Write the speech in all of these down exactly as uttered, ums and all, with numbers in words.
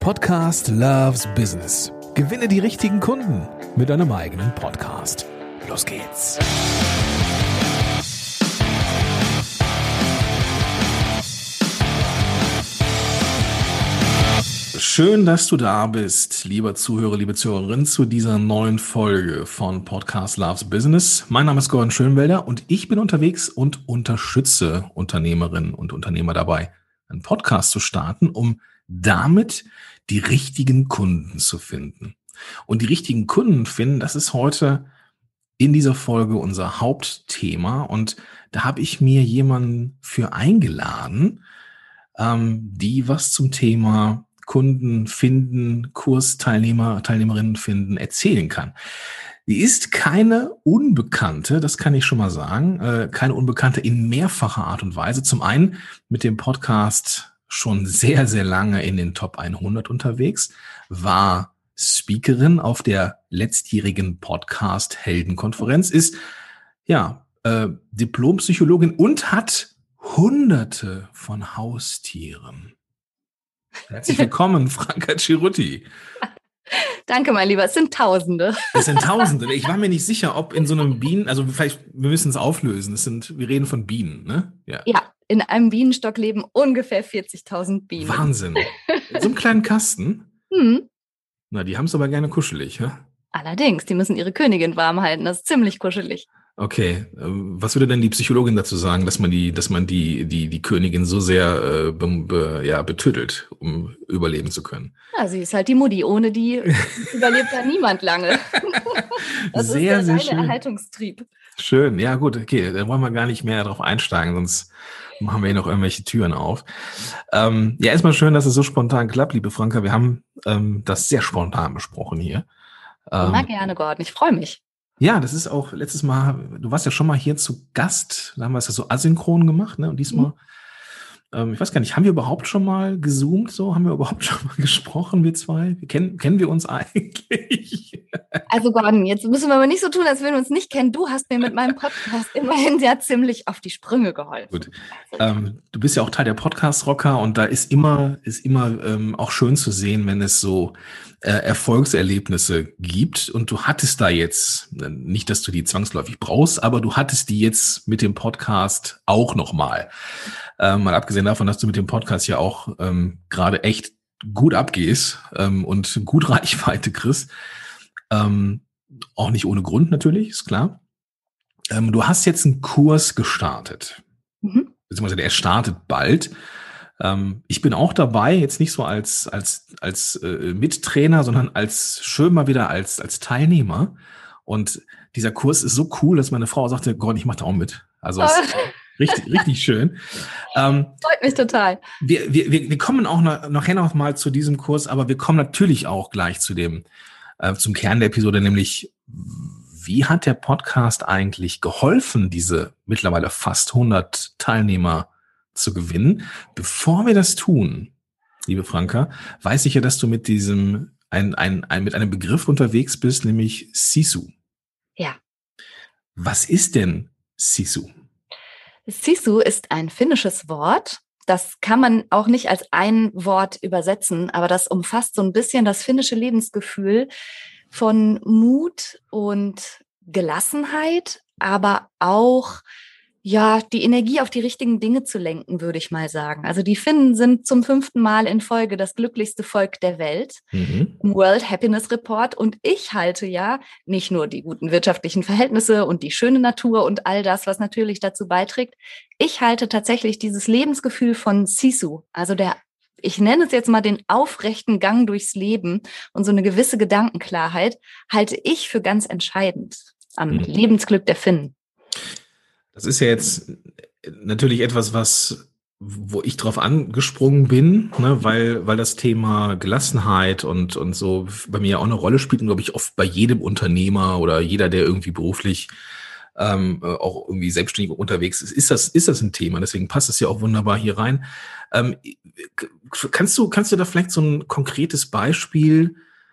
Podcast loves Business. Gewinne die richtigen Kunden mit deinem eigenen Podcast. Los geht's. Schön, dass du da bist, lieber Zuhörer, liebe Zuhörerin, zu dieser neuen Folge von Podcast Loves Business. Mein Name ist Gordon Schönwelder und ich bin unterwegs und unterstütze Unternehmerinnen und Unternehmer dabei, einen Podcast zu starten, um damit die richtigen Kunden zu finden. Und die richtigen Kunden finden, das ist heute in dieser Folge unser Hauptthema. Und da habe ich mir jemanden für eingeladen, ähm, die was zum Thema Kunden finden, Kursteilnehmer, Teilnehmerinnen finden, erzählen kann. Die ist keine Unbekannte, das kann ich schon mal sagen, äh, keine Unbekannte in mehrfacher Art und Weise. Zum einen mit dem Podcast schon sehr, sehr lange in den Top hundert unterwegs, war Speakerin auf der letztjährigen Podcast-Heldenkonferenz, ist ja äh, Diplompsychologin und hat Hunderte von Haustieren. Herzlich willkommen, Franka Cerutti. Danke, mein Lieber. Es sind Tausende. Es sind Tausende. Ich war mir nicht sicher, ob in so einem Bienen, also vielleicht, wir müssen es auflösen. Es sind, wir reden von Bienen, ne? Ja. Ja, in einem Bienenstock leben ungefähr vierzigtausend Bienen. Wahnsinn. In so einem kleinen Kasten? Hm. Na, die haben es aber gerne kuschelig, ja? Allerdings, die müssen ihre Königin warm halten. Das ist ziemlich kuschelig. Okay, was würde denn die Psychologin dazu sagen, dass man die, dass man die, die, die Königin so sehr äh, be, be, ja, betüttelt, um überleben zu können? Ja, sie ist halt die Mutti. Ohne die überlebt da niemand lange. Das sehr, ist sehr der reine schön. Erhaltungstrieb. Schön, ja gut, okay, dann wollen wir gar nicht mehr darauf einsteigen, sonst machen wir hier noch irgendwelche Türen auf. Ähm, ja, erstmal schön, dass es so spontan klappt, liebe Franka. Wir haben ähm, das sehr spontan besprochen hier. Ähm, Na gerne, Gordon, ich freue mich. Ja, das ist auch letztes Mal, du warst ja schon mal hier zu Gast, da haben wir es ja so asynchron gemacht, ne? Und diesmal, mhm. ähm, ich weiß gar nicht, haben wir überhaupt schon mal gezoomt, so? Haben wir überhaupt schon mal gesprochen, wir zwei? Kennen, kennen wir uns eigentlich? Also Gordon, jetzt müssen wir aber nicht so tun, als würden wir uns nicht kennen. Du hast mir mit meinem Podcast immerhin sehr ziemlich auf die Sprünge geholfen. Gut. Ähm, du bist ja auch Teil der Podcast-Rocker und da ist immer, ist immer ähm, auch schön zu sehen, wenn es so äh, Erfolgserlebnisse gibt. Und du hattest da jetzt, nicht, dass du die zwangsläufig brauchst, aber du hattest die jetzt mit dem Podcast auch nochmal. Ähm, mal abgesehen davon, dass du mit dem Podcast ja auch ähm, gerade echt gut abgehst ähm, und gut Reichweite kriegst. Ähm, auch nicht ohne Grund natürlich, ist klar. Ähm, du hast jetzt einen Kurs gestartet. Mhm. Beziehungsweise der startet bald. Ähm, ich bin auch dabei, jetzt nicht so als als als äh, Mittrainer, sondern als schön mal wieder als als Teilnehmer. Und dieser Kurs ist so cool, dass meine Frau sagte, Gott, ich mache da auch mit. Also es ist richtig richtig schön. Ähm, Freut mich total. Wir wir wir kommen auch noch, nachher noch mal zu diesem Kurs, aber wir kommen natürlich auch gleich zu dem äh, zum Kern der Episode, nämlich wie hat der Podcast eigentlich geholfen, diese mittlerweile fast hundert Teilnehmer zu gewinnen? Bevor wir das tun, liebe Franka, weiß ich ja, dass du mit diesem ein, ein, ein, mit einem Begriff unterwegs bist, nämlich Sisu. Ja. Was ist denn Sisu? Sisu ist ein finnisches Wort. Das kann man auch nicht als ein Wort übersetzen, aber das umfasst so ein bisschen das finnische Lebensgefühl von Mut und Gelassenheit, aber auch ja die Energie auf die richtigen Dinge zu lenken, würde ich mal sagen. Also die Finnen sind zum fünften Mal in Folge das glücklichste Volk der Welt mhm. im World Happiness Report. Und ich halte ja nicht nur die guten wirtschaftlichen Verhältnisse und die schöne Natur und all das, was natürlich dazu beiträgt. Ich halte tatsächlich dieses Lebensgefühl von Sisu, also der ich nenne es jetzt mal den aufrechten Gang durchs Leben und so eine gewisse Gedankenklarheit, halte ich für ganz entscheidend am mhm. Lebensglück der Finnen. Das ist ja jetzt natürlich etwas, was, wo ich drauf angesprungen bin, ne, weil, weil das Thema Gelassenheit und, und so bei mir auch eine Rolle spielt und glaube ich oft bei jedem Unternehmer oder jeder, der irgendwie beruflich ähm, auch irgendwie selbstständig unterwegs ist, ist das, ist das ein Thema. Deswegen passt es ja auch wunderbar hier rein. Ähm, kannst du, kannst du da vielleicht so ein konkretes Beispiel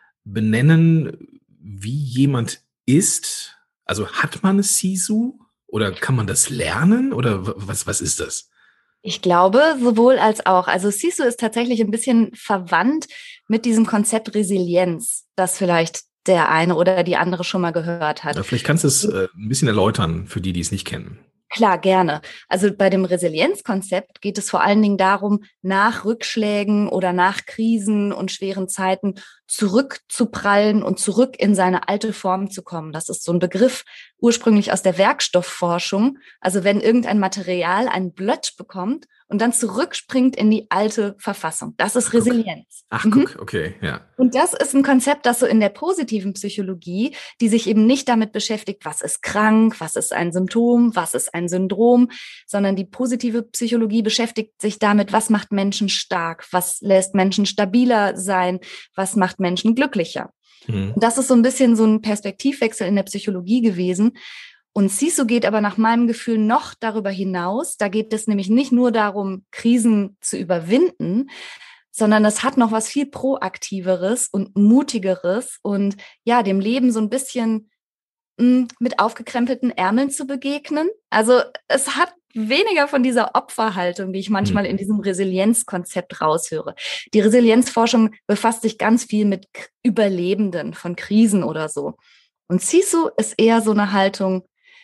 benennen, wie jemand ist? Also hat man Sisu oder kann man das lernen oder was, was ist das? Ich glaube, sowohl als auch. Also Sisu ist tatsächlich ein bisschen verwandt mit diesem Konzept Resilienz, das vielleicht der eine oder die andere schon mal gehört hat. Ja, vielleicht kannst du es äh, ein bisschen erläutern für die, die es nicht kennen. Klar, gerne. Also bei dem Resilienzkonzept geht es vor allen Dingen darum, nach Rückschlägen oder nach Krisen und schweren Zeiten zurückzuprallen und zurück in seine alte Form zu kommen. Das ist so ein Begriff ursprünglich aus der Werkstoffforschung. Also wenn irgendein Material einen Blötsch bekommt und dann zurückspringt in die alte Verfassung. Das ist Ach, guck. Resilienz. Ach, Mhm. guck, okay, ja. Und das ist ein Konzept, das so in der positiven Psychologie, die sich eben nicht damit beschäftigt, was ist krank, was ist ein Symptom, was ist ein Syndrom, sondern die positive Psychologie beschäftigt sich damit, was macht Menschen stark, was lässt Menschen stabiler sein, was macht Menschen glücklicher. Mhm. Und das ist so ein bisschen so ein Perspektivwechsel in der Psychologie gewesen. Und Sisu geht aber nach meinem Gefühl noch darüber hinaus. Da geht es nämlich nicht nur darum, Krisen zu überwinden, sondern es hat noch was viel Proaktiveres und Mutigeres und ja, dem Leben so ein bisschen mh, mit aufgekrempelten Ärmeln zu begegnen. Also es hat weniger von dieser Opferhaltung, die ich manchmal Mhm. in diesem Resilienzkonzept raushöre. Die Resilienzforschung befasst sich ganz viel mit K- Überlebenden von Krisen oder so. Und Sisu ist eher so eine Haltung.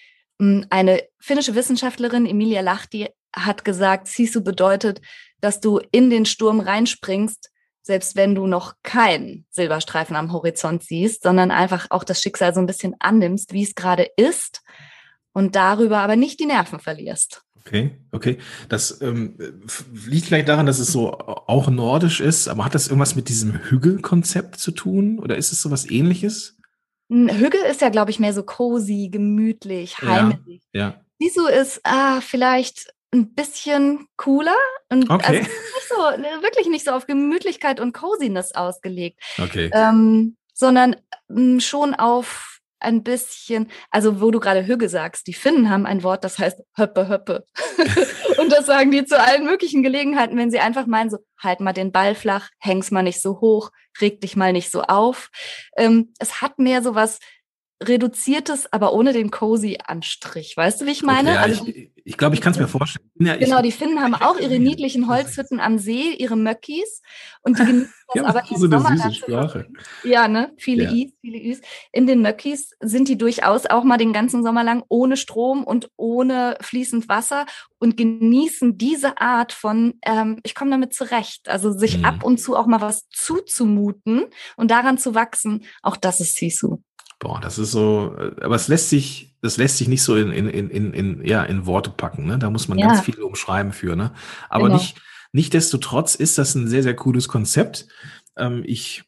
mh, Eine finnische Wissenschaftlerin, Emilia Lahti, hat gesagt, Sisu bedeutet, dass du in den Sturm reinspringst, selbst wenn du noch keinen Silberstreifen am Horizont siehst, sondern einfach auch das Schicksal so ein bisschen annimmst, wie es gerade ist und darüber aber nicht die Nerven verlierst. Okay, okay. Das ähm, f- liegt vielleicht daran, dass es so auch nordisch ist, aber hat das irgendwas mit diesem Hügelkonzept zu tun? Oder ist es sowas Ähnliches? Ein Hügel ist ja, glaube ich, mehr so cozy, gemütlich, Ja, heimelig. ja. Sisu ist ah, vielleicht ein bisschen cooler und also Okay. nicht so, ne, wirklich nicht so auf Gemütlichkeit und Coziness ausgelegt, Okay. ähm, sondern ähm, schon auf ein bisschen, also wo du gerade Hügge sagst, die Finnen haben ein Wort, das heißt Höppe, Höppe. Und das sagen die zu allen möglichen Gelegenheiten, wenn sie einfach meinen, so halt mal den Ball flach, häng's mal nicht so hoch, reg dich mal nicht so auf. Ähm, es hat mehr so was Reduziertes, aber ohne den cozy Anstrich. Weißt du, wie ich Okay, meine? ja, Also ich, ich glaube, ich kann es mir vorstellen. Ja, ich, genau, die Finnen haben ich weiß, auch was du ihre meinst. niedlichen Ich weiß, was du Holzhütten am See, ihre Möckis und die genießen Die das haben aber auch so den eine Sommer süße da zu Sprache. verbringen. Ja, ne? Viele Ja. Is, viele Is. In den Möckis sind die durchaus auch mal den ganzen Sommer lang ohne Strom und ohne fließend Wasser und genießen diese Art von, ähm, ich komme damit zurecht. Also sich ab Mhm. und zu auch mal was zuzumuten und daran zu wachsen, auch das ist Sisu. Boah, das ist so, äh, aber es lässt sich, das lässt sich nicht so in, in, in, in, in, ja, in Worte packen, ne? Da muss man ganz Ja, viel umschreiben für, ne? Aber genau. nicht, nichtsdestotrotz ist das ein sehr, sehr cooles Konzept. Ähm, ich,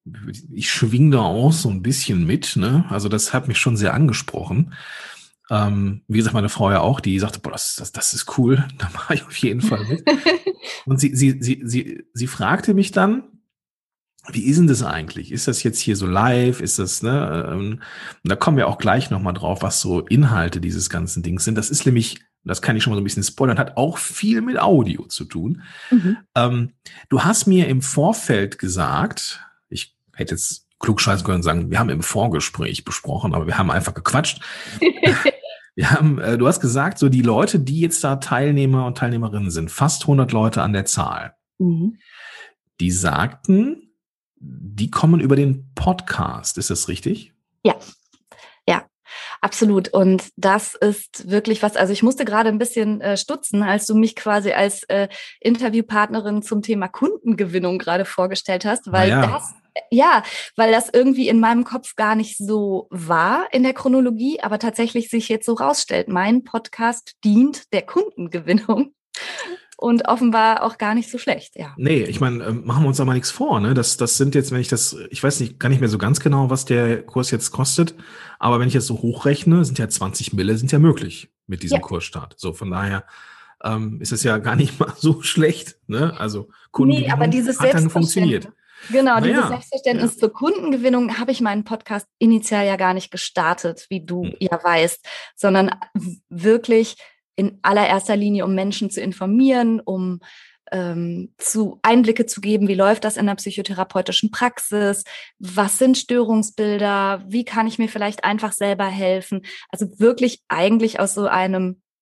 ich schwing da auch so ein bisschen mit, ne? Also das hat mich schon sehr angesprochen. Ähm, wie gesagt, meine Frau ja auch, die sagte, boah, das, das, das ist cool, da mache ich auf jeden Fall mit. Und sie, sie, sie, sie, sie fragte mich dann, wie ist denn das eigentlich? Ist das jetzt hier so live? Ist das, ne? Ähm, und da kommen wir auch gleich nochmal drauf, was so Inhalte dieses ganzen Dings sind. Das ist nämlich, das kann ich schon mal so ein bisschen spoilern, hat auch viel mit Audio zu tun. Mhm. Ähm, du hast mir im Vorfeld gesagt, ich hätte jetzt klugscheißen können und sagen, wir haben im Vorgespräch besprochen, aber wir haben einfach gequatscht. Wir haben, äh, du hast gesagt, so die Leute, die jetzt da Teilnehmer und Teilnehmerinnen sind, fast hundert Leute an der Zahl, Mhm. die sagten, die kommen über den Podcast. Ist das richtig? Ja, ja, absolut. Und das ist wirklich was, also ich musste gerade ein bisschen äh, stutzen, als du mich quasi als äh, Interviewpartnerin zum Thema Kundengewinnung gerade vorgestellt hast, weil Naja, das, ja, weil das irgendwie in meinem Kopf gar nicht so war in der Chronologie, aber tatsächlich sich jetzt so rausstellt. Mein Podcast dient der Kundengewinnung und offenbar auch gar nicht so schlecht, ja. nee, ich meine, ähm, machen wir uns da mal nichts vor, ne? Das, das sind jetzt, wenn ich das, ich weiß nicht, gar nicht mehr so ganz genau, was der Kurs jetzt kostet, aber wenn ich jetzt so hochrechne, sind ja zwanzig Mille, sind ja möglich mit diesem Ja. Kursstart. So, von daher ähm, ist es ja gar nicht mal so schlecht, ne? Also Nee, aber Kundengewinnung dieses hat dann funktioniert. Selbstverständnis. Genau, dieses Naja, ja. Selbstverständnis zur Kundengewinnung habe ich meinen Podcast initial ja gar nicht gestartet, wie du Hm. ja weißt, sondern w- wirklich in allererster Linie, um Menschen zu informieren, um ähm, zu Einblicke zu geben, wie läuft das in der psychotherapeutischen Praxis, was sind Störungsbilder, wie kann ich mir vielleicht einfach selber helfen. Also wirklich eigentlich aus so einem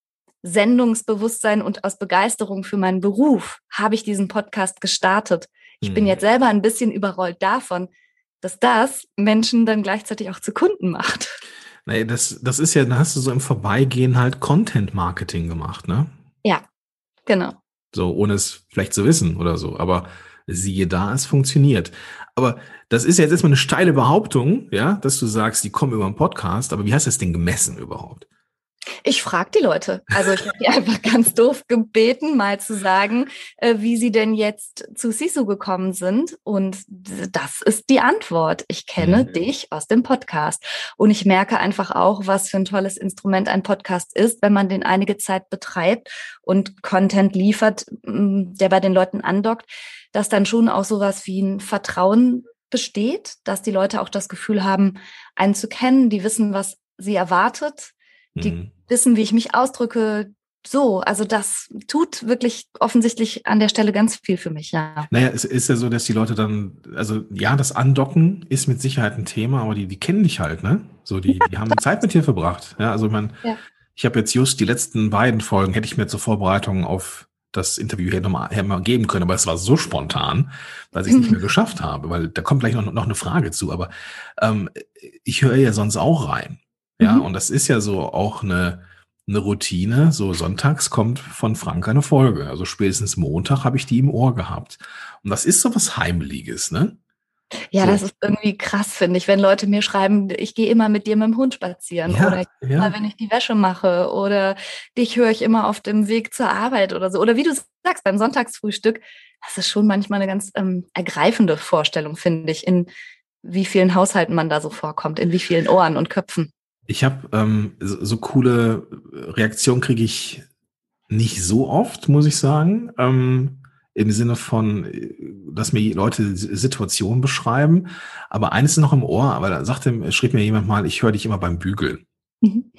Sendungsbewusstsein und aus Begeisterung für meinen Beruf habe ich diesen Podcast gestartet. Ich mhm. bin jetzt selber ein bisschen überrollt davon, dass das Menschen dann gleichzeitig auch zu Kunden macht. Nee, das, das ist ja, da hast du so im Vorbeigehen halt Content-Marketing gemacht, ne? Ja, genau. So, ohne es vielleicht zu wissen oder so. Aber siehe da, es funktioniert. Aber das ist ja jetzt erstmal eine steile Behauptung, ja, dass du sagst, die kommen über einen Podcast. Aber wie hast du das denn gemessen überhaupt? Ich frage die Leute. Also ich habe die einfach ganz doof gebeten, mal zu sagen, äh, wie sie denn jetzt zu Sisu gekommen sind. Und das ist die Antwort. Ich kenne mhm. dich aus dem Podcast. Und ich merke einfach auch, was für ein tolles Instrument ein Podcast ist, wenn man den einige Zeit betreibt und Content liefert, der bei den Leuten andockt, dass dann schon auch sowas wie ein Vertrauen besteht, dass die Leute auch das Gefühl haben, einen zu kennen, die wissen, was sie erwartet. Die mhm. wissen, wie ich mich ausdrücke. So, also das tut wirklich offensichtlich an der Stelle ganz viel für mich, ja. Naja, es ist ja so, dass die Leute dann, also ja, das Andocken ist mit Sicherheit ein Thema, aber die, die kennen dich halt, ne? So, die, die haben Zeit mit dir verbracht. Ja, also man, ja. ich habe jetzt just die letzten beiden Folgen, hätte ich mir zur Vorbereitung auf das Interview hier nochmal mal geben können, aber es war so spontan, dass ich es nicht mehr geschafft habe, weil da kommt gleich noch, noch eine Frage zu, aber ähm, ich höre ja sonst auch rein. Ja, mhm. und das ist ja so auch eine, eine Routine. So sonntags kommt von Frank eine Folge. Also spätestens Montag habe ich die im Ohr gehabt. Und das ist so was Heimeliges, ne? Ja, so. Das ist irgendwie krass, finde ich, wenn Leute mir schreiben, ich gehe immer mit dir mit dem Hund spazieren ja, oder ja. immer, wenn ich die Wäsche mache oder dich höre ich immer auf dem Weg zur Arbeit oder so. Oder wie du sagst, beim Sonntagsfrühstück. Das ist schon manchmal eine ganz ähm, ergreifende Vorstellung, finde ich, in wie vielen Haushalten man da so vorkommt, in wie vielen Ohren und Köpfen. Ich habe ähm, so, so coole Reaktionen kriege ich nicht so oft, muss ich sagen. Ähm, im Sinne von, dass mir Leute Situationen beschreiben. Aber eines ist noch im Ohr, aber da sagte, schrieb mir jemand mal, ich höre dich immer beim Bügeln. Mhm.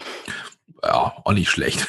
Ja, auch nicht schlecht.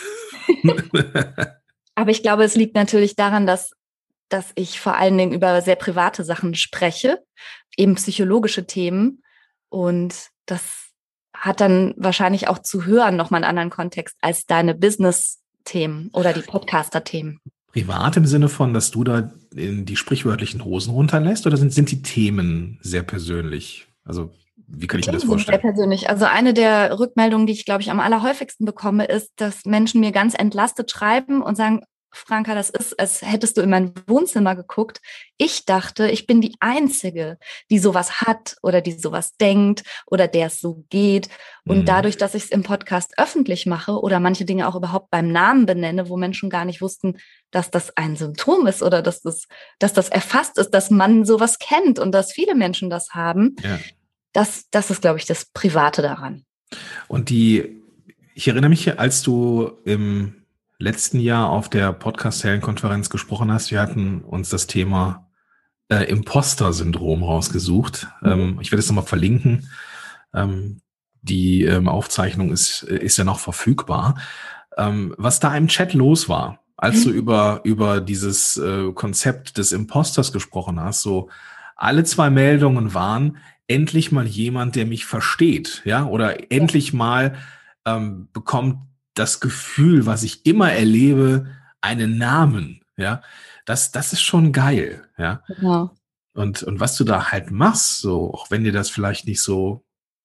Aber ich glaube, es liegt natürlich daran, dass, dass ich vor allen Dingen über sehr private Sachen spreche, eben psychologische Themen. Und das hat dann wahrscheinlich auch zu hören nochmal einen anderen Kontext als deine Business-Themen oder die Podcaster-Themen. Privat im Sinne von, dass du da in die sprichwörtlichen Hosen runterlässt, oder sind, sind die Themen sehr persönlich? Also wie kann ich mir das vorstellen? Sehr persönlich. Also eine der Rückmeldungen, die ich, glaube ich, am allerhäufigsten bekomme, ist, dass Menschen mir ganz entlastet schreiben und sagen, Franka, das ist, als hättest du in mein Wohnzimmer geguckt. Ich dachte, ich bin die Einzige, die sowas hat oder die sowas denkt oder der es so geht. Und mhm. dadurch, dass ich es im Podcast öffentlich mache oder manche Dinge auch überhaupt beim Namen benenne, wo Menschen gar nicht wussten, dass das ein Symptom ist oder dass das, dass das erfasst ist, dass man sowas kennt und dass viele Menschen das haben, ja. das, das ist, glaube ich, das Private daran. Und die, ich erinnere mich, als du im letzten Jahr auf der Podcast-Helden-Konferenz gesprochen hast, wir hatten uns das Thema äh, Imposter-Syndrom rausgesucht. Mhm. Ähm, ich werde es nochmal verlinken. Ähm, die ähm, Aufzeichnung ist, ist ja noch verfügbar. Ähm, was da im Chat los war, als mhm. du über, über dieses äh, Konzept des Imposters gesprochen hast, so alle zwei Meldungen waren, endlich mal jemand, der mich versteht, ja, oder ja. endlich mal ähm, bekommt das Gefühl, was ich immer erlebe, einen Namen, ja, das, das ist schon geil, ja. Genau. Und, und was du da halt machst, so, auch wenn dir das vielleicht nicht so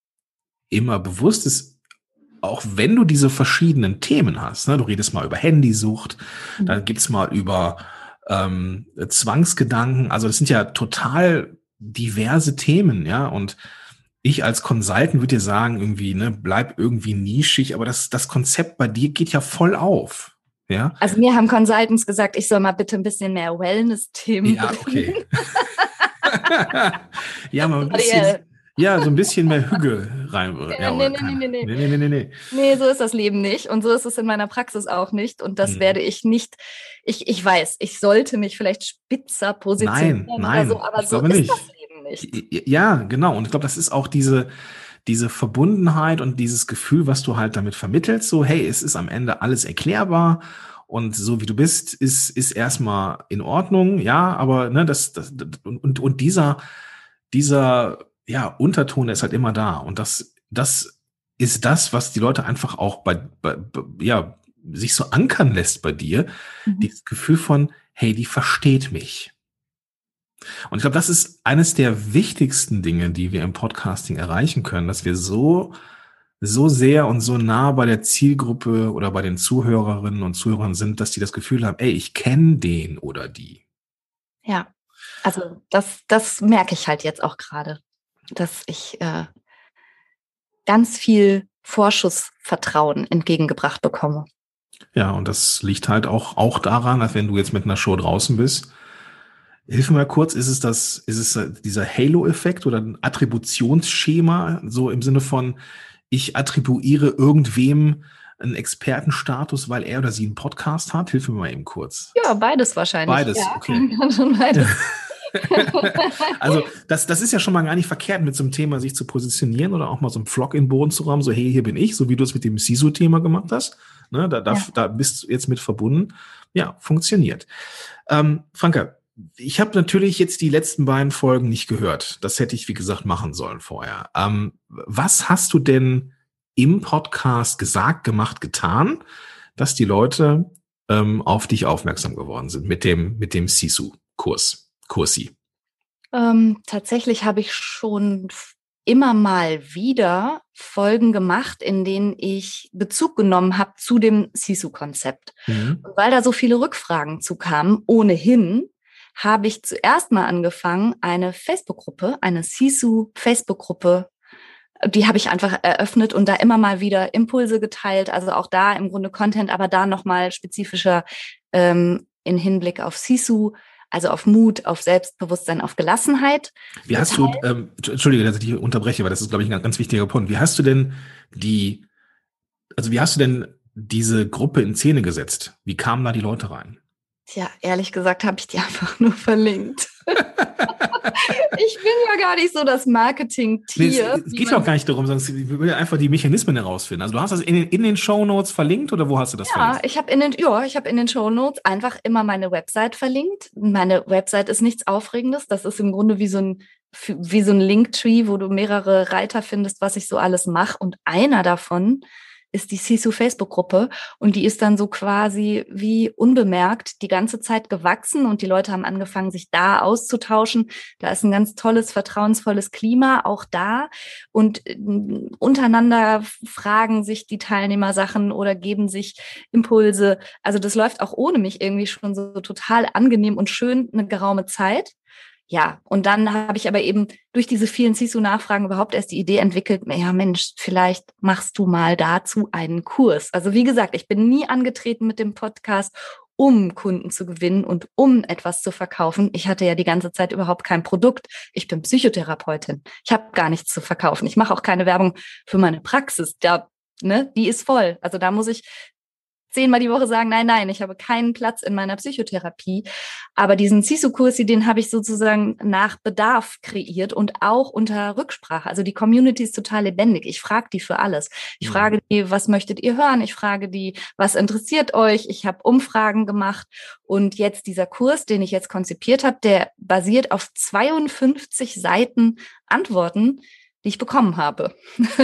immer bewusst ist, auch wenn du diese verschiedenen Themen hast, ne, du redest mal über Handysucht, mhm. dann gibt's mal über ähm, Zwangsgedanken, also das sind ja total diverse Themen, ja, und ich als Consultant würde dir sagen, irgendwie, ne, bleib irgendwie nischig, aber das, das Konzept bei dir geht ja voll auf. Ja? Also mir haben Consultants gesagt, ich soll mal bitte ein bisschen mehr Wellness-Themen Ja, okay. ja, mal ein bisschen, ja, so ein bisschen mehr Hüge rein. Ja, nee, nee, nee, nee, nee. nee, nee, nee, nee. Nee, so ist das Leben nicht. Und so ist es in meiner Praxis auch nicht. Und das hm. werde ich nicht, ich, ich weiß, ich sollte mich vielleicht spitzer positionieren. Nein, nein, oder so, aber ich so glaube ist nicht. das Leben nicht. Ja, genau. Und ich glaube, das ist auch diese, diese Verbundenheit und dieses Gefühl, was du halt damit vermittelst. So, hey, es ist am Ende alles erklärbar. Und so wie du bist, ist, ist erstmal in Ordnung. Ja, aber, ne, das, das, und, und dieser, dieser, ja, Unterton ist halt immer da. Und das, das ist das, was die Leute einfach auch bei, bei ja, sich so ankern lässt bei dir, mhm. dieses Gefühl von, hey, die versteht mich. Und ich glaube, das ist eines der wichtigsten Dinge, die wir im Podcasting erreichen können, dass wir so, so sehr und so nah bei der Zielgruppe oder bei den Zuhörerinnen und Zuhörern sind, dass die das Gefühl haben, ey, ich kenne den oder die. Ja, also das, das merke ich halt jetzt auch gerade, dass ich äh, ganz viel Vorschussvertrauen entgegengebracht bekomme. Ja, und das liegt halt auch, auch daran, dass wenn du jetzt mit einer Show draußen bist, hilf mir mal kurz, ist es das, ist es dieser Halo-Effekt oder ein Attributionsschema, so im Sinne von, ich attribuiere irgendwem einen Expertenstatus, weil er oder sie einen Podcast hat? Hilf mir mal eben kurz. Ja, beides wahrscheinlich. Beides, ja, okay. schon beides. Also das, das ist ja schon mal gar nicht verkehrt, mit so einem Thema sich zu positionieren oder auch mal so einen Flock in den Boden zu rammen, so hey, hier bin ich, so wie du es mit dem S I S U-Thema gemacht hast. Ne, da, da, ja. da bist du jetzt mit verbunden. Ja, funktioniert. Ähm, Franka, ich habe natürlich jetzt die letzten beiden Folgen nicht gehört. Das hätte ich, wie gesagt, machen sollen vorher. Ähm, was hast du denn im Podcast gesagt, gemacht, getan, dass die Leute ähm, auf dich aufmerksam geworden sind mit dem, mit dem S I S U-Kurs? Kursi? Ähm, tatsächlich habe ich schon immer mal wieder Folgen gemacht, in denen ich Bezug genommen habe zu dem S I S U-Konzept. Mhm. Und weil da so viele Rückfragen zu kamen, ohnehin, habe ich zuerst mal angefangen, eine Facebook-Gruppe, eine S I S U-Facebook-Gruppe, die habe ich einfach eröffnet und da immer mal wieder Impulse geteilt, also auch da im Grunde Content, aber da nochmal spezifischer ähm, in Hinblick auf S I S U, also auf Mut, auf Selbstbewusstsein, auf Gelassenheit. Wie hast du, ähm, Entschuldige, dass ich dich unterbreche, weil das ist, glaube ich, ein ganz wichtiger Punkt. Wie hast du denn die, also wie hast du denn diese Gruppe in Szene gesetzt? Wie kamen da die Leute rein? Tja, ehrlich gesagt habe ich die einfach nur verlinkt. Ich bin ja gar nicht so das Marketing-Tier. Nee, es, es geht auch gar nicht darum, sondern ich will einfach die Mechanismen herausfinden. Also du hast das in den, in den Shownotes verlinkt oder wo hast du das ja, verlinkt? Ich habe in den, ja, ich habe in den Shownotes einfach immer meine Website verlinkt. Meine Website ist nichts Aufregendes. Das ist im Grunde wie so ein, wie so ein Linktree, wo du mehrere Reiter findest, was ich so alles mache. Und einer davon ist die S I S U-Facebook-Gruppe und die ist dann so quasi wie unbemerkt die ganze Zeit gewachsen und die Leute haben angefangen, sich da auszutauschen. Da ist ein ganz tolles, vertrauensvolles Klima auch da und untereinander fragen sich die Teilnehmer Sachen oder geben sich Impulse. Also das läuft auch ohne mich irgendwie schon so total angenehm und schön eine geraume Zeit. Ja, und dann habe ich aber eben durch diese vielen S I S U-Nachfragen überhaupt erst die Idee entwickelt, ja Mensch, vielleicht machst du mal dazu einen Kurs. Also wie gesagt, ich bin nie angetreten mit dem Podcast, um Kunden zu gewinnen und um etwas zu verkaufen. Ich hatte ja die ganze Zeit überhaupt kein Produkt. Ich bin Psychotherapeutin. Ich habe gar nichts zu verkaufen. Ich mache auch keine Werbung für meine Praxis. Da, ne, die ist voll. Also da muss ich zehnmal die Woche sagen, nein, nein, ich habe keinen Platz in meiner Psychotherapie. Aber diesen S I S U-Kurs, den habe ich sozusagen nach Bedarf kreiert und auch unter Rücksprache. Also die Community ist total lebendig. Ich frage die für alles. Ich mhm. frage die, was möchtet ihr hören? Ich frage die, was interessiert euch? Ich habe Umfragen gemacht. Und jetzt dieser Kurs, den ich jetzt konzipiert habe, der basiert auf zweiundfünfzig Seiten Antworten, die ich bekommen habe.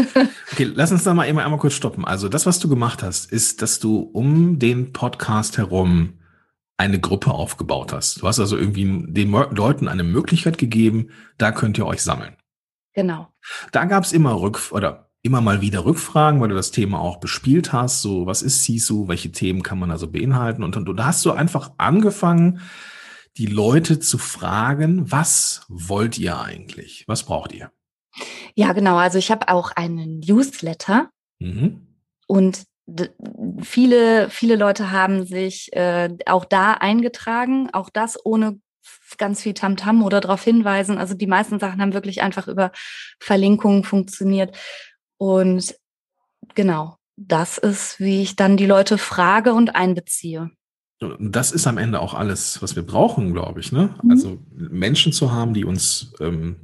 Okay, lass uns da mal einmal, einmal kurz stoppen. Also das, was du gemacht hast, ist, dass du um den Podcast herum eine Gruppe aufgebaut hast. Du hast also irgendwie den Leuten eine Möglichkeit gegeben, da könnt ihr euch sammeln. Genau. Da gab es immer Rück- oder immer mal wieder Rückfragen, weil du das Thema auch bespielt hast. So, was ist S I S U? Welche Themen kann man also beinhalten? Und, und da hast du einfach angefangen, die Leute zu fragen, was wollt ihr eigentlich? Was braucht ihr? Ja, genau. Also ich habe auch einen Newsletter mhm. und d- viele, viele Leute haben sich äh, auch da eingetragen, auch das ohne ganz viel Tamtam oder darauf hinweisen. Also die meisten Sachen haben wirklich einfach über Verlinkungen funktioniert. Und genau, das ist, wie ich dann die Leute frage und einbeziehe. Das ist am Ende auch alles, was wir brauchen, glaube ich. Ne? Mhm. Also Menschen zu haben, die uns ähm,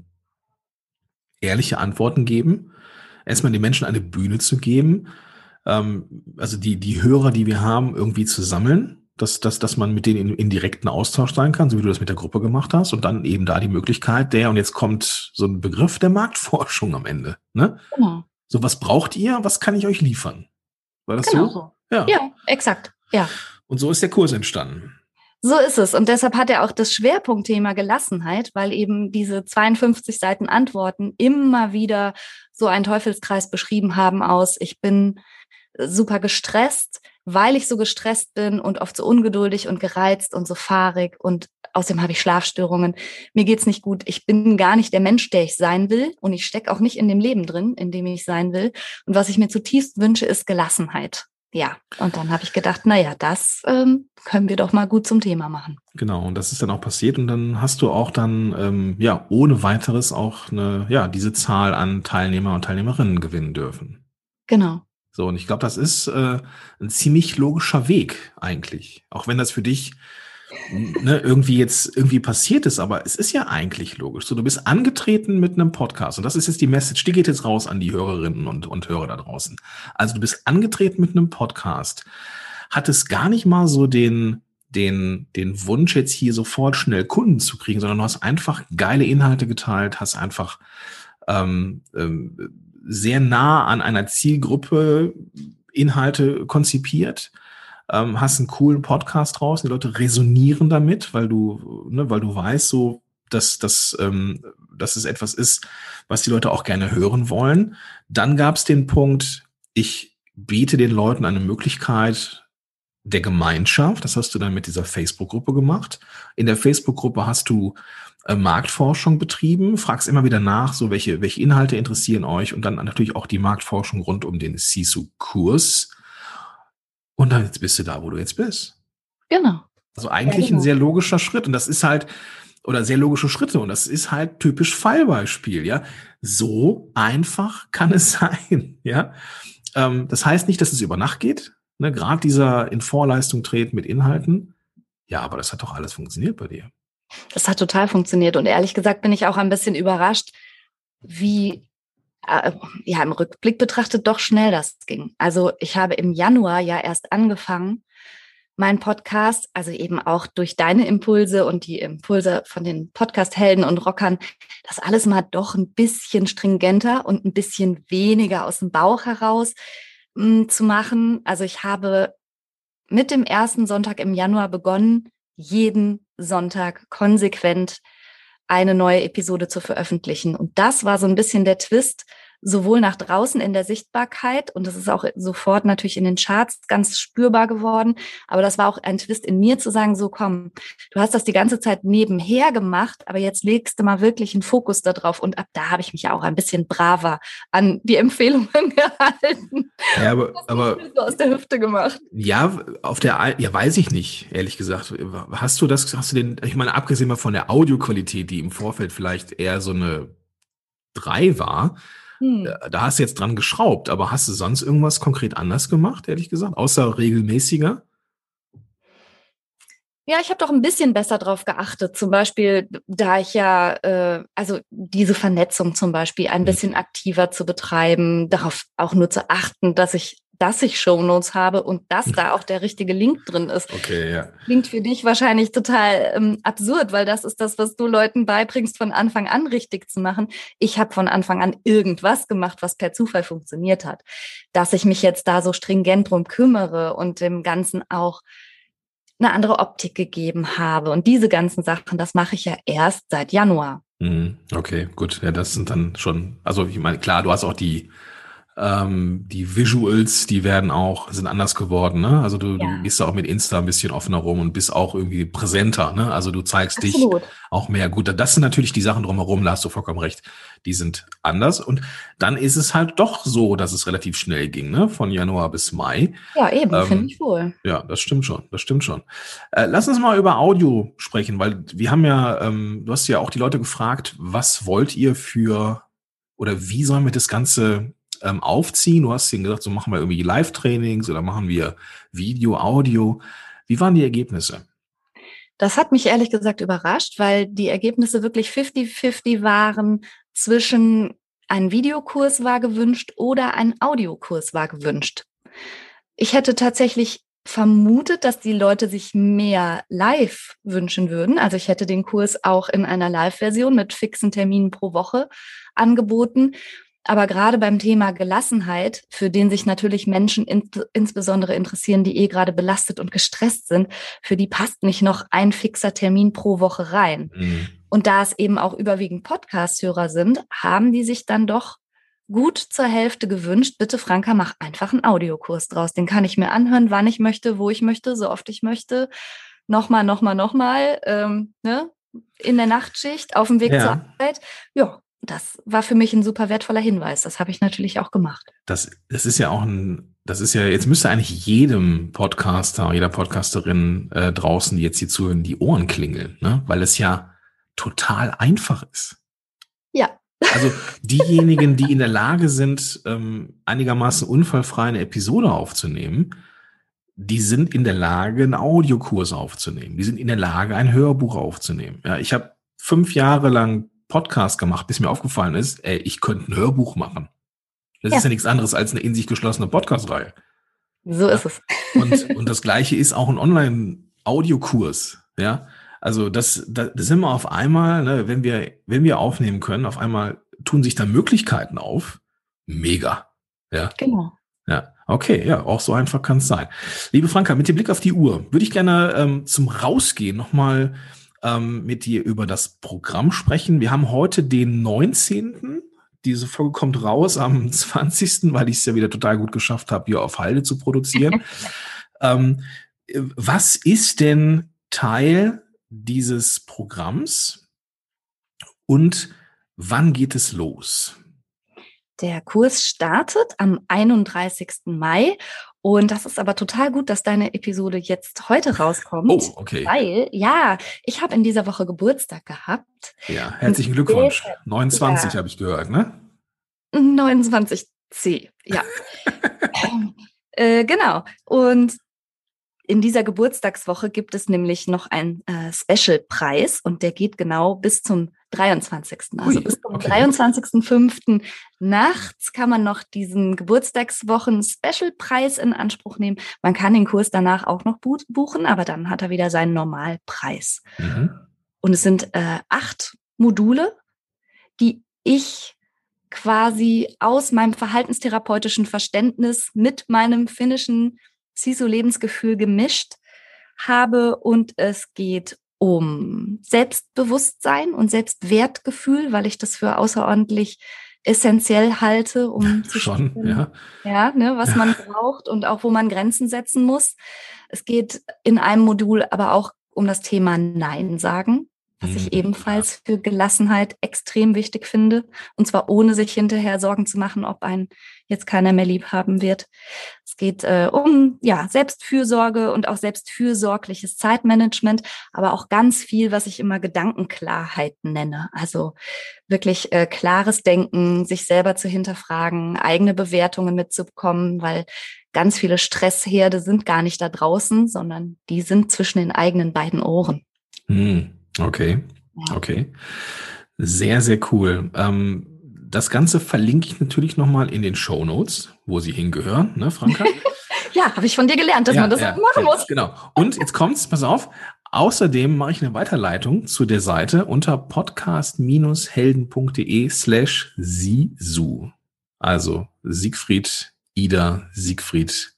ehrliche Antworten geben, erstmal den Menschen eine Bühne zu geben, ähm, also die, die Hörer, die wir haben, irgendwie zu sammeln, dass, dass, dass man mit denen in, in direkten Austausch sein kann, so wie du das mit der Gruppe gemacht hast und dann eben da die Möglichkeit der, und jetzt kommt so ein Begriff der Marktforschung am Ende. Ne? Genau. So, was braucht ihr? Was kann ich euch liefern? War das genau so? Ja. Ja, exakt. Ja. Und so ist der Kurs entstanden. So ist es. Und deshalb hat er auch das Schwerpunktthema Gelassenheit, weil eben diese zweiundfünfzig Seiten Antworten immer wieder so einen Teufelskreis beschrieben haben aus, ich bin super gestresst, weil ich so gestresst bin und oft so ungeduldig und gereizt und so fahrig und außerdem habe ich Schlafstörungen. Mir geht's nicht gut. Ich bin gar nicht der Mensch, der ich sein will und ich stecke auch nicht in dem Leben drin, in dem ich sein will. Und was ich mir zutiefst wünsche, ist Gelassenheit. Ja, und dann habe ich gedacht, na ja, das ähm, können wir doch mal gut zum Thema machen. Genau, und das ist dann auch passiert und dann hast du auch dann ähm, ja ohne weiteres auch eine ja diese Zahl an Teilnehmer und Teilnehmerinnen gewinnen dürfen. Genau. So, und ich glaube, das ist äh, ein ziemlich logischer Weg eigentlich, auch wenn das für dich ne, irgendwie jetzt irgendwie passiert ist, aber es ist ja eigentlich logisch. So, du bist angetreten mit einem Podcast und das ist jetzt die Message, die geht jetzt raus an die Hörerinnen und, und Hörer da draußen. Also du bist angetreten mit einem Podcast, hattest gar nicht mal so den den den Wunsch jetzt hier sofort schnell Kunden zu kriegen, sondern du hast einfach geile Inhalte geteilt, hast einfach ähm, ähm, sehr nah an einer Zielgruppe Inhalte konzipiert. Ähm, hast einen coolen Podcast raus, die Leute resonieren damit, weil du, ne, weil du weißt, so, dass, dass, ähm, dass es etwas ist, was die Leute auch gerne hören wollen. Dann gab es den Punkt, ich biete den Leuten eine Möglichkeit der Gemeinschaft. Das hast du dann mit dieser Facebook-Gruppe gemacht. In der Facebook-Gruppe hast du äh, Marktforschung betrieben, fragst immer wieder nach, so welche, welche Inhalte interessieren euch und dann natürlich auch die Marktforschung rund um den Sisu-Kurs. Und dann jetzt bist du da, wo du jetzt bist. Genau. Also eigentlich Ja, genau. ein sehr logischer Schritt. Und das ist halt, oder sehr logische Schritte. Und das ist halt typisch Fallbeispiel, ja. So einfach kann es sein, ja. Ähm, das heißt nicht, dass es über Nacht geht. Ne? Gerade dieser in Vorleistung treten mit Inhalten. Ja, aber das hat doch alles funktioniert bei dir. Das hat total funktioniert. Und ehrlich gesagt bin ich auch ein bisschen überrascht, wie äh, ja im Rückblick betrachtet doch schnell das ging. Also ich habe im Januar ja erst angefangen, meinen Podcast, also eben auch durch deine Impulse und die Impulse von den Podcast-Helden und Rockern, das alles mal doch ein bisschen stringenter und ein bisschen weniger aus dem Bauch heraus mh, zu machen. Also ich habe mit dem ersten Sonntag im Januar begonnen, jeden Sonntag konsequent eine neue Episode zu veröffentlichen. Und das war so ein bisschen der Twist, sowohl nach draußen in der Sichtbarkeit, und das ist auch sofort natürlich in den Charts ganz spürbar geworden, aber das war auch ein Twist in mir zu sagen, so komm, du hast das die ganze Zeit nebenher gemacht, aber jetzt legst du mal wirklich einen Fokus da drauf und ab da habe ich mich ja auch ein bisschen braver an die Empfehlungen gehalten. Ja, aber, aber so aus der Hüfte gemacht. Ja, auf der, ja, weiß ich nicht, ehrlich gesagt. Hast du das, hast du den, ich meine, abgesehen mal von der Audioqualität, die im Vorfeld vielleicht eher so eine drei war, Hm. da hast du jetzt dran geschraubt, aber hast du sonst irgendwas konkret anders gemacht, ehrlich gesagt, außer regelmäßiger? Ja, ich habe doch ein bisschen besser drauf geachtet. Zum Beispiel, da ich ja, äh, also diese Vernetzung zum Beispiel ein bisschen aktiver zu betreiben, darauf auch nur zu achten, dass ich, dass ich Shownotes habe und dass da auch der richtige Link drin ist. Okay, ja. Klingt für dich wahrscheinlich total ähm, absurd, weil das ist das, was du Leuten beibringst, von Anfang an richtig zu machen. Ich habe von Anfang an irgendwas gemacht, was per Zufall funktioniert hat. Dass ich mich jetzt da so stringent drum kümmere und dem Ganzen auch eine andere Optik gegeben habe. Und diese ganzen Sachen, das mache ich ja erst seit Januar. Okay, gut. Ja, das sind dann schon, also ich meine, klar, du hast auch die, ähm, die Visuals, die werden auch, sind anders geworden, ne? Also du, Ja. du gehst da auch mit Insta ein bisschen offener rum und bist auch irgendwie präsenter, ne? Also du zeigst Absolut. dich auch mehr. Gut, das sind natürlich die Sachen drumherum, da hast du vollkommen recht. Die sind anders. Und dann ist es halt doch so, dass es relativ schnell ging, ne? Von Januar bis Mai. Ja, eben, Ähm, finde ich wohl. Ja, das stimmt schon, das stimmt schon. Äh, lass uns mal über Audio sprechen, weil wir haben ja, ähm, du hast ja auch die Leute gefragt, was wollt ihr für, oder wie sollen wir das Ganze ähm, aufziehen? Du hast ihnen gesagt, so machen wir irgendwie Live-Trainings oder machen wir Video, Audio. Wie waren die Ergebnisse? Das hat mich ehrlich gesagt überrascht, weil die Ergebnisse wirklich fifty fifty waren zwischen ein Videokurs war gewünscht oder ein Audiokurs war gewünscht. Ich hätte tatsächlich vermutet, dass die Leute sich mehr live wünschen würden. Also ich hätte den Kurs auch in einer Live-Version mit fixen Terminen pro Woche angeboten. Aber gerade beim Thema Gelassenheit, für den sich natürlich Menschen in, insbesondere interessieren, die eh gerade belastet und gestresst sind, für die passt nicht noch ein fixer Termin pro Woche rein. Mhm. Und da es eben auch überwiegend Podcast-Hörer sind, haben die sich dann doch gut zur Hälfte gewünscht, bitte Franka, mach einfach einen Audiokurs draus. Den kann ich mir anhören, wann ich möchte, wo ich möchte, so oft ich möchte. Nochmal, nochmal, nochmal, ähm, ne? In der Nachtschicht, auf dem Weg Ja. zur Arbeit. Ja, das war für mich ein super wertvoller Hinweis. Das habe ich natürlich auch gemacht. Das, das ist ja auch ein, das ist ja, jetzt müsste eigentlich jedem Podcaster, jeder Podcasterin äh, draußen, die jetzt hier zuhören, die Ohren klingeln, ne? Weil es ja total einfach ist. Ja. Also diejenigen, die in der Lage sind, ähm, einigermaßen unfallfrei eine Episode aufzunehmen, die sind in der Lage, einen Audiokurs aufzunehmen. Die sind in der Lage, ein Hörbuch aufzunehmen. Ja, ich habe fünf Jahre lang Podcast gemacht, bis mir aufgefallen ist, ey, ich könnte ein Hörbuch machen. Das Ja. ist ja nichts anderes als eine in sich geschlossene Podcast-Reihe. So Ja. ist es. Und, und das Gleiche ist auch ein Online-Audiokurs. Ja, also das, das sind wir auf einmal, ne, wenn wir, wenn wir aufnehmen können, auf einmal tun sich da Möglichkeiten auf. Mega. Ja. Genau. Ja, okay, ja, auch so einfach kann es sein. Liebe Franka, mit dem Blick auf die Uhr würde ich gerne ähm, zum Rausgehen nochmal ähm, mit dir über das Programm sprechen. Wir haben heute den neunzehnten Diese Folge kommt raus am zwanzigsten, weil ich es ja wieder total gut geschafft habe, hier auf Halde zu produzieren. ähm, was ist denn Teil dieses Programms und wann geht es los? Der Kurs startet am einunddreißigsten Mai und das ist aber total gut, dass deine Episode jetzt heute rauskommt. Oh, okay. Weil, ja, ich habe in dieser Woche Geburtstag gehabt. Ja, herzlichen Glückwunsch. neunundzwanzig ja. Habe ich gehört, ne? neunundzwanzig C, ja. äh, genau. Und in dieser Geburtstagswoche gibt es nämlich noch einen äh, Special-Preis und der geht genau bis zum dreiundzwanzigsten Also Ui, bis zum okay. dreiundzwanzigsten fünften nachts kann man noch diesen Geburtstagswochen-Special-Preis in Anspruch nehmen. Man kann den Kurs danach auch noch bu- buchen, aber dann hat er wieder seinen Normalpreis. Mhm. Und es sind äh, acht Module, die ich quasi aus meinem verhaltenstherapeutischen Verständnis mit meinem finnischen Sisu-Lebensgefühl gemischt habe. Und es geht um Selbstbewusstsein und Selbstwertgefühl, weil ich das für außerordentlich essentiell halte, um zu Schon, spüren, ja. ja, ne, was man braucht und auch wo man Grenzen setzen muss. Es geht in einem Modul aber auch um das Thema Nein sagen, was ich ebenfalls für Gelassenheit extrem wichtig finde. Und zwar ohne sich hinterher Sorgen zu machen, ob einen jetzt keiner mehr lieb haben wird. Es geht äh, um ja Selbstfürsorge und auch selbstfürsorgliches Zeitmanagement, aber auch ganz viel, was ich immer Gedankenklarheit nenne. Also wirklich äh, klares Denken, sich selber zu hinterfragen, eigene Bewertungen mitzubekommen, weil ganz viele Stressherde sind gar nicht da draußen, sondern die sind zwischen den eigenen beiden Ohren. Hm. Okay, okay. Sehr, sehr cool. Ähm, das Ganze verlinke ich natürlich nochmal in den Shownotes, wo sie hingehören, ne, Franka? Ja, habe ich von dir gelernt, dass ja, man das ja, auch machen ja, muss. Genau. Und jetzt kommt's, pass auf. Außerdem mache ich eine Weiterleitung zu der Seite unter podcast-helden.de slash Sisu. Also Siegfried, Ida, Siegfried,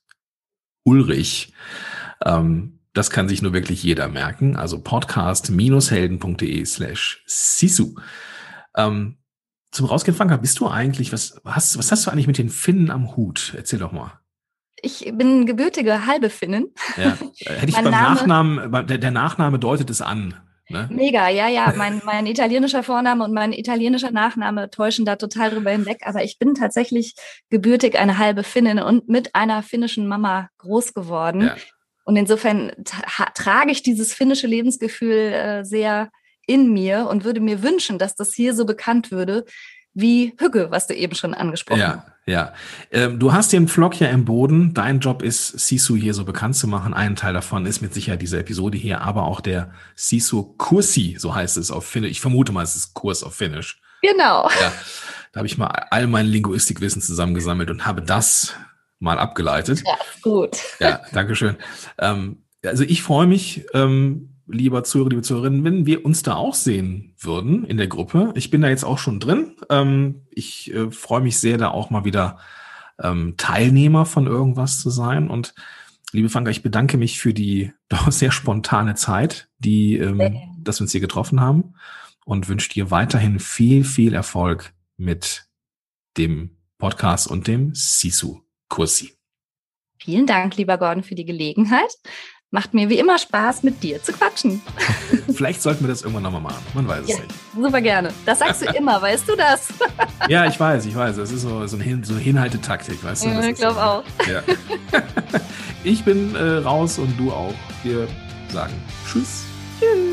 Ulrich. Ähm, Das kann sich nur wirklich jeder merken. Also podcast-helden.de slash Sisu. Ähm, zum Rausgehen, Franka, bist du eigentlich, was hast, was hast du eigentlich mit den Finnen am Hut? Erzähl doch mal. Ich bin gebürtige halbe Finnin. Ja, hätte ich Mein beim Name- Nachnamen, der, der Nachname deutet es an. Ne? Mega, ja, ja. Mein, mein italienischer Vorname und mein italienischer Nachname täuschen da total drüber hinweg. Aber ich bin tatsächlich gebürtig eine halbe Finnin und mit einer finnischen Mama groß geworden. Ja. Und insofern tra- trage ich dieses finnische Lebensgefühl äh, sehr in mir und würde mir wünschen, dass das hier so bekannt würde wie Hügge, was du eben schon angesprochen hast. Ja, ja. Ähm, du hast den Vlog ja im Boden. Dein Job ist, Sisu hier so bekannt zu machen. Ein Teil davon ist mit Sicherheit diese Episode hier, aber auch der Sisu-Kursi, so heißt es auf Finnisch. Ich vermute mal, es ist Kurs auf Finnisch. Genau. Ja, da habe ich mal all mein Linguistikwissen zusammengesammelt und habe das mal abgeleitet. Ja, gut. Ja, danke schön. Ähm, also ich freue mich, ähm, lieber Zuhörer, liebe Zuhörerinnen, wenn wir uns da auch sehen würden in der Gruppe. Ich bin da jetzt auch schon drin. Ähm, ich äh, freue mich sehr, da auch mal wieder ähm, Teilnehmer von irgendwas zu sein. Und liebe Franka, ich bedanke mich für die doch sehr spontane Zeit, die, ähm, dass wir uns hier getroffen haben, und wünsche dir weiterhin viel, viel Erfolg mit dem Podcast und dem Sisu-Kursi. Vielen Dank, lieber Gordon, für die Gelegenheit. Macht mir wie immer Spaß, mit dir zu quatschen. Vielleicht sollten wir das irgendwann nochmal machen. Man weiß es ja, nicht. Super gerne. Das sagst du immer, weißt du das? Ja, ich weiß, ich weiß. Das ist so, so, ein, so eine Hinhaltetaktik, weißt du? Ja, ich glaube so, auch. Ja. Ich bin äh, raus und du auch. Wir sagen Tschüss. Tschüss.